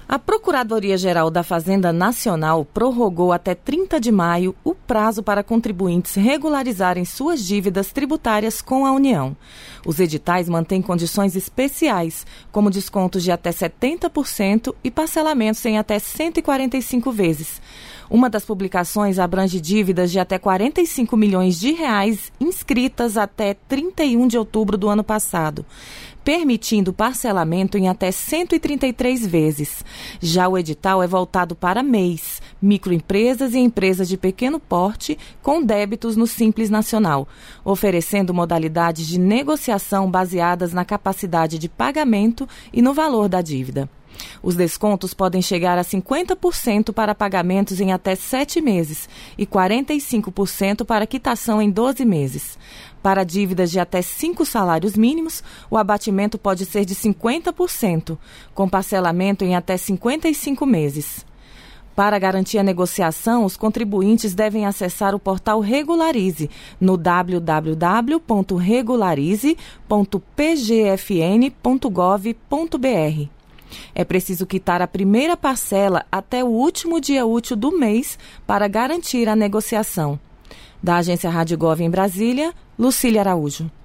A Procuradoria-Geral da Fazenda Nacional prorrogou até 30 de maio o prazo para contribuintes regularizarem suas dívidas tributárias com a União. Os editais mantêm condições especiais, como descontos de até 70% e parcelamentos em até 145 vezes. Uma das publicações abrange dívidas de até 45 milhões de reais inscritas até 31 de outubro do ano passado, permitindo parcelamento em até 133 vezes. Já o edital é voltado para MEIs, microempresas e empresas de pequeno porte com débitos no Simples Nacional, oferecendo modalidades de negociação baseadas na capacidade de pagamento e no valor da dívida. Os descontos podem chegar a 50% para pagamentos em até 7 meses e 45% para quitação em 12 meses. Para dívidas de até 5 salários mínimos, o abatimento pode ser de 50%, com parcelamento em até 55 meses. Para garantir a negociação, os contribuintes devem acessar o portal Regularize no www.regularize.pgfn.gov.br. É preciso quitar a primeira parcela até o último dia útil do mês para garantir a negociação. Da Agência Rádio Gov em Brasília, Lucília Araújo.